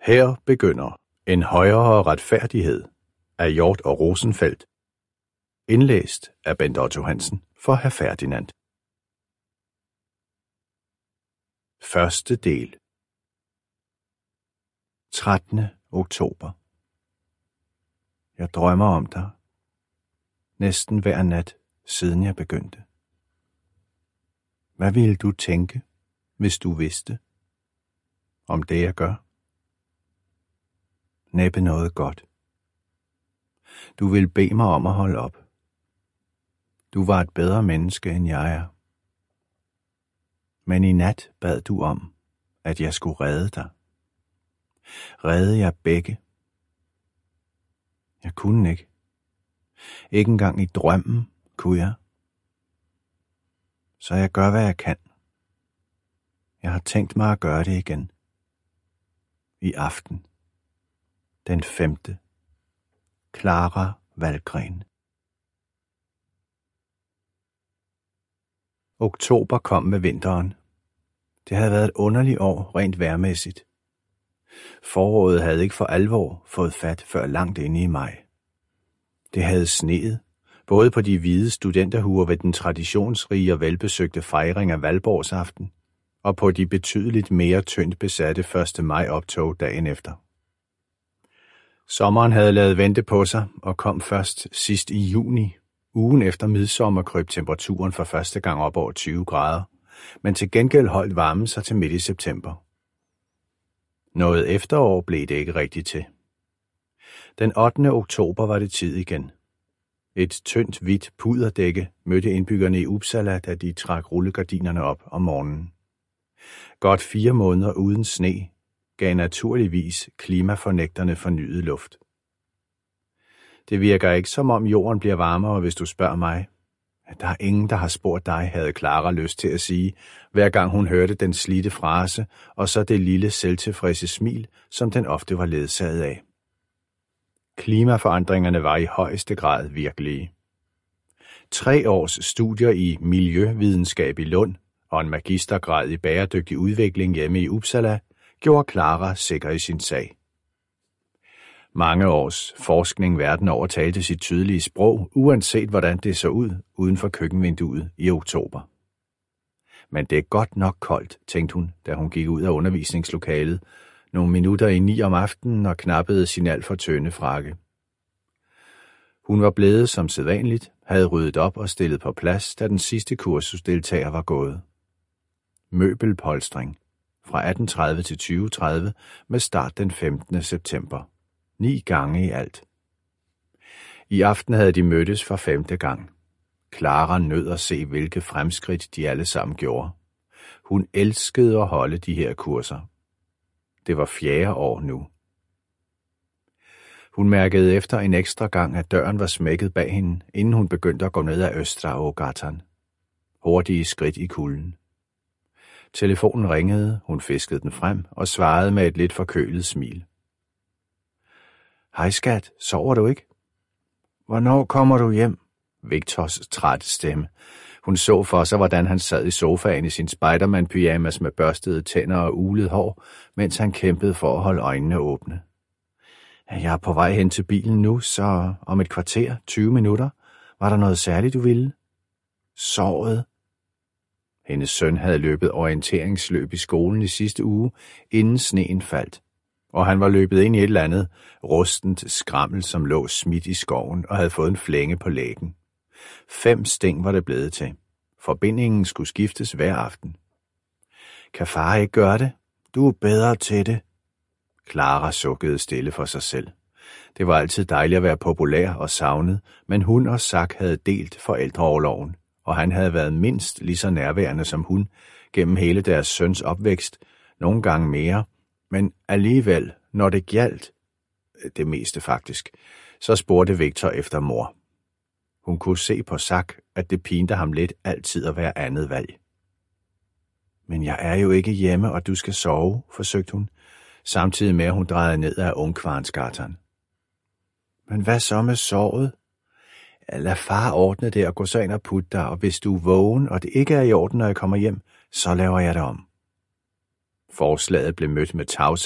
Her begynder En højere retfærdighed af Hjort og Rosenfeldt. Indlæst af Bent Otto Hansen for Hr. Ferdinand. Første del. 13. oktober. Jeg drømmer om dig. Næsten hver nat, siden jeg begyndte. Hvad ville du tænke, hvis du vidste om det, jeg gør? Næppe noget godt. Du vil bede mig om at holde op. Du var et bedre menneske, end jeg er. Men i nat bad du om, at jeg skulle redde dig. Redde jer begge. Jeg kunne ikke. Ikke engang i drømmen kunne jeg. Så jeg gør, hvad jeg kan. Jeg har tænkt mig at gøre det igen. I aften. Den 5. Clara Valgren. Oktober kom med vinteren. Det havde været et underligt år rent vejrmæssigt. Foråret havde ikke for alvor fået fat før langt inde i maj. Det havde sneet, både på de hvide studenterhuer ved den traditionsrige og velbesøgte fejring af Valborgsaften, og på de betydeligt mere tyndt besatte 1. maj optog dagen efter. Sommeren havde ladet vente på sig og kom først sidst i juni. Ugen efter midsommer krøb temperaturen for første gang op over 20 grader, men til gengæld holdt varmen sig til midt i september. Noget efterår blev det ikke rigtigt til. Den 8. oktober var det tid igen. Et tyndt hvidt puderdække mødte indbyggerne i Uppsala, da de trak rullegardinerne op om morgenen. Godt 4 måneder uden sne gav naturligvis klimafornægterne fornyet luft. Det virker ikke som om jorden bliver varmere, hvis du spørger mig. Der er ingen, der har spurgt dig, havde Clara lyst til at sige, hver gang hun hørte den slidte frase, og så det lille selvtilfredse smil, som den ofte var ledsaget af. Klimaforandringerne var i højeste grad virkelige. 3 års studier i miljøvidenskab i Lund og en magistergrad i bæredygtig udvikling hjemme i Uppsala gjorde Clara sikker i sin sag. Mange års forskning verden over talte sit tydelige sprog, uanset hvordan det så ud uden for køkkenvinduet i oktober. Men det er godt nok koldt, tænkte hun, da hun gik ud af undervisningslokalet, nogle minutter i 9 om aftenen og knappede sin alt for tynde frakke. Hun var blevet som sædvanligt, havde ryddet op og stillet på plads, da den sidste kursusdeltager var gået. Møbelpolstring fra 18:30 til 20:30 med start den 15. september. 9 gange i alt. I aften havde de mødtes for 5. gang. Clara nød at se, hvilke fremskridt de alle sammen gjorde. Hun elskede at holde de her kurser. Det var 4. år nu. Hun mærkede efter en ekstra gang, at døren var smækket bag hende, inden hun begyndte at gå ned ad Östra Ågatan. Hurtige skridt i kulden. Telefonen ringede, hun fiskede den frem og svarede med et lidt forkølet smil. Hej skat, sover du ikke? Hvornår kommer du hjem? Victors trætte stemme. Hun så for sig, hvordan han sad i sofaen i sin Spiderman-pyjamas med børstede tænder og ulet hår, mens han kæmpede for at holde øjnene åbne. Jeg er på vej hen til bilen nu, så om et kvarter, 20 minutter. Var der noget særligt, du ville? Sovet? Hendes søn havde løbet orienteringsløb i skolen i sidste uge, inden sneen faldt, og han var løbet ind i et eller andet rustent skrammel, som lå smidt i skoven og havde fået en flænge på lægen. 5 sting var det blevet til. Forbindingen skulle skiftes hver aften. Kan far ikke gøre det? Du er bedre til det. Clara sukkede stille for sig selv. Det var altid dejligt at være populær og savnet, men hun og Zach havde delt forældreorloven, og han havde været mindst lige så nærværende som hun gennem hele deres søns opvækst, nogle gange mere, men alligevel, når det gjaldt, det meste faktisk, så spurgte Victor efter mor. Hun kunne se på Zach, at det pinte ham lidt altid at være andet valg. Men jeg er jo ikke hjemme, og du skal sove, forsøgte hun, samtidig med at hun drejede ned ad Ungkvarnsgatan. Men hvad så med sovet? Lad far ordne det og gå så ind og putte dig, og hvis du er vågen, og det ikke er i orden, når jeg kommer hjem, så laver jeg det om. Forslaget blev mødt med tavshed